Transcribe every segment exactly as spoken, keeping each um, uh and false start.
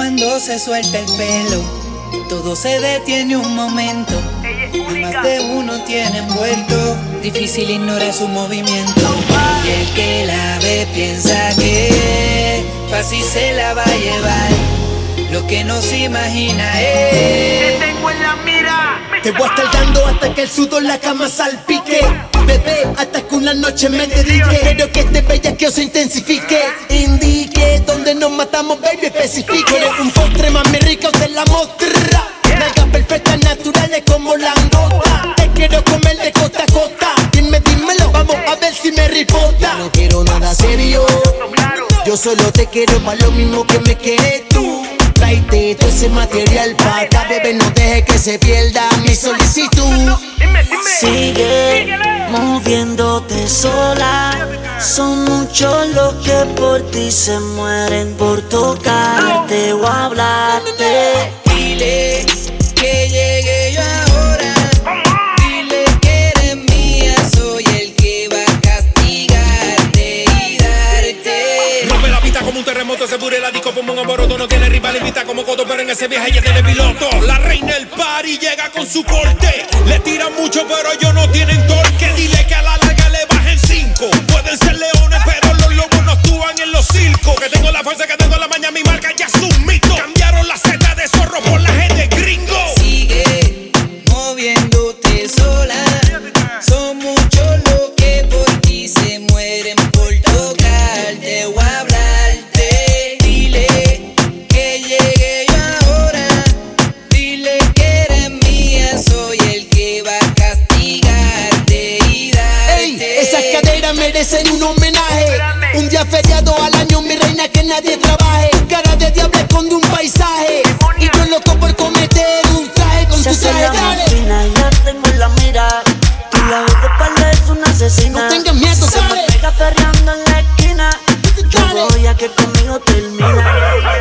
Cuando se suelta el pelo, todo se detiene un momento. A más de uno tiene envuelto, difícil ignorar su movimiento. Y el que la ve piensa que fácil se la va a llevar. Lo que no se imagina es: te tengo en la mira. Te voy a estar dando hasta que el sudor la cama salpique. Bebé, hasta que una noche me dedique. Quiero que este bellaqueo se intensifique. Indique donde nos matamos, baby, especifique. Eres un postre, mami rica, usted la mostra. Nalgas perfectas, naturales como langota. Te quiero comer de costa a costa. Dime, dímelo, vamos a ver si me ripota. Yo no quiero nada serio, yo solo te quiero para lo mismo que me quieres tú. Tráete todo ese material pa' acá, bebé, no deje que se pierda mi solicitud. Sigue moviéndote sola. Son muchos los que por ti se mueren por tocarte o hablarte. dile que llegue yo ahora. Dile que eres mía, soy el que va a castigarte y darte. Rompe la pista como un terremoto, se pure la disco como un alboroto. No tiene rival, invita como coto, pero en ese viaje ella tiene piloto. La reina del party llega con su corte. Le tiran mucho, pero ellos no tienen torque. Dile que a la larga le bajen cinco. Pueden ser leones, pero los lobos no actúan en los circos. Que tengo la fuerza, que tengo la maña, mi marca ya es un mito. Cambiaron la Z de zorro por la G de gringo. Sigue moviéndote sola. Son muchos los que por ti se mueren por tocarte o hablarte. Dile que llegue yo ahora. Dile que eres mía, soy el que va a castigarte y darte. Ey, esas caderas merecen un homenaje. Un día feriado al año, mi reina, que nadie trabaje. Cara de diablo esconde un paisaje. Y yo loco por cometer un traje con Se tu hace traje, la dale. más fina y la tengo en la mira. Tú la ves de espalda, es una asesina. No tengas miedo, Se me dale. pega perreando en la esquina. Yo Dale. voy a que conmigo termina.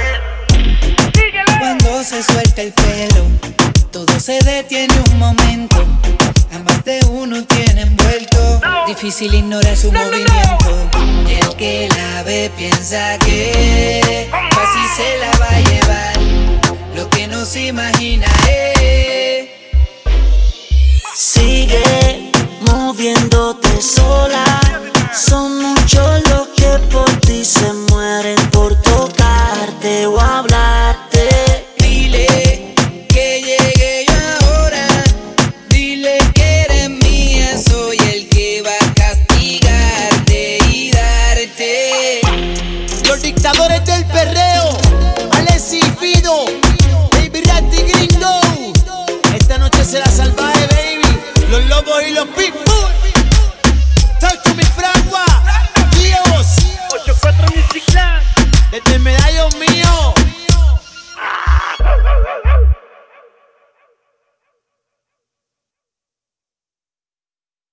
Cuando se suelta el pelo, todo se detiene un momento. A más de uno tiene envuelto, difícil ignorar su movimiento. Y el que la ve piensa que fácil se la va a llevar. Lo que no se imagina es: Sigue moviéndote sola. Son muchos los que por ti se mueren por tocarte o hablarte. dile que llegue yo ahora. Dile que eres mía, soy el que va a castigarte y darte. Los dictadores del perreo, Alex y Fido, Baby Rat y Gringo. Esta noche será salvaje, baby. Los lobos y los pitbulls.